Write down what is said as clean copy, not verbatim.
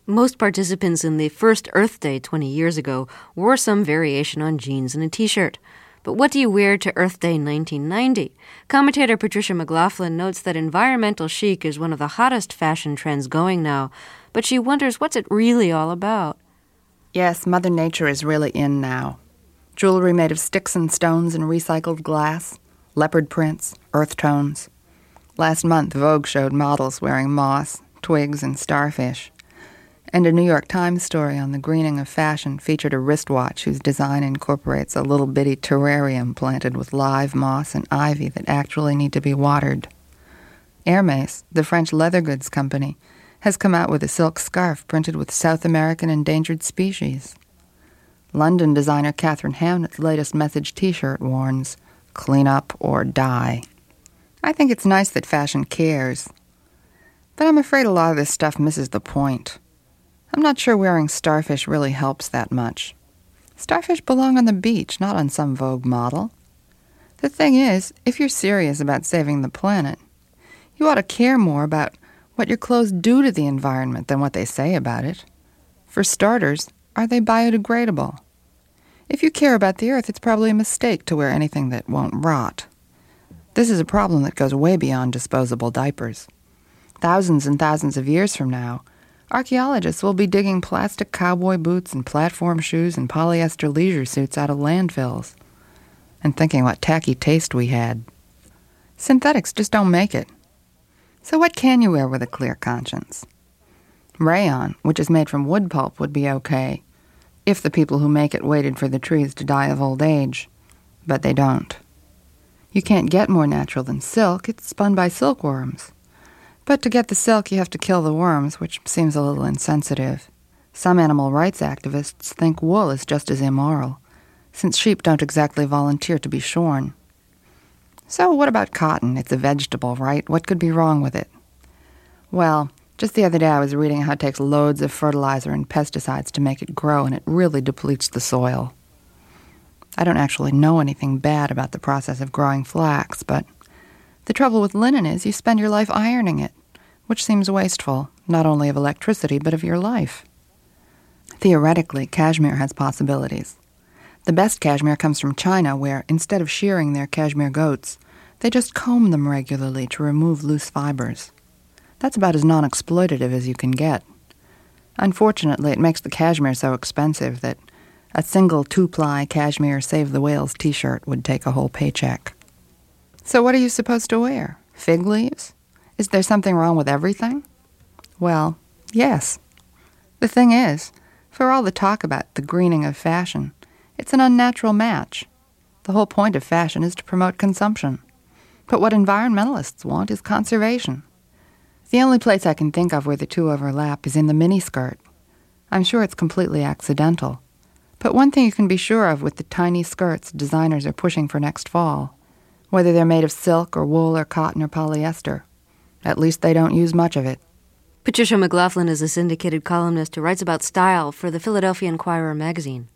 Most participants in the first Earth Day 20 years ago wore some variation on jeans and a t-shirt. But what do you wear to Earth Day 1990? Commentator Patricia McLaughlin notes that environmental chic is one of the hottest fashion trends going now, but she wonders what's it really all about. Yes, Mother Nature is really in now. Jewelry made of sticks and stones and recycled glass, leopard prints, earth tones. Last month, Vogue showed models wearing moss, twigs, and starfish. And a New York Times story on the greening of fashion featured a wristwatch whose design incorporates a little bitty terrarium planted with live moss and ivy that actually need to be watered. Hermès, the French leather goods company, has come out with a silk scarf printed with South American endangered species. London designer Catherine Hamnett's latest message t-shirt warns, "Clean up or die." I think it's nice that fashion cares, but I'm afraid a lot of this stuff misses the point. I'm not sure wearing starfish really helps that much. Starfish belong on the beach, not on some Vogue model. The thing is, if you're serious about saving the planet, you ought to care more about what your clothes do to the environment than what they say about it. For starters, are they biodegradable? If you care about the earth, it's probably a mistake to wear anything that won't rot. This is a problem that goes way beyond disposable diapers. Thousands and thousands of years from now, archaeologists will be digging plastic cowboy boots and platform shoes and polyester leisure suits out of landfills and thinking what tacky taste we had. Synthetics just don't make it. So what can you wear with a clear conscience? Rayon, which is made from wood pulp, would be okay if the people who make it waited for the trees to die of old age, but they don't. You can't get more natural than silk. It's spun by silkworms. But to get the silk, you have to kill the worms, which seems a little insensitive. Some animal rights activists think wool is just as immoral, since sheep don't exactly volunteer to be shorn. So what about cotton? It's a vegetable, right? What could be wrong with it? Well, just the other day I was reading how it takes loads of fertilizer and pesticides to make it grow, and it really depletes the soil. I don't actually know anything bad about the process of growing flax, but the trouble with linen is you spend your life ironing it, which seems wasteful, not only of electricity, but of your life. Theoretically, cashmere has possibilities. The best cashmere comes from China, where, instead of shearing their cashmere goats, they just comb them regularly to remove loose fibers. That's about as non-exploitative as you can get. Unfortunately, it makes the cashmere so expensive that a single 2-ply cashmere Save the Whales t-shirt would take a whole paycheck. So what are you supposed to wear? Fig leaves? Is there something wrong with everything? Well, yes. The thing is, for all the talk about the greening of fashion, it's an unnatural match. The whole point of fashion is to promote consumption. But what environmentalists want is conservation. The only place I can think of where the two overlap is in the miniskirt. I'm sure it's completely accidental. But one thing you can be sure of with the tiny skirts designers are pushing for next fall, whether they're made of silk or wool or cotton or polyester, at least they don't use much of it. Patricia McLaughlin is a syndicated columnist who writes about style for the Philadelphia Inquirer magazine.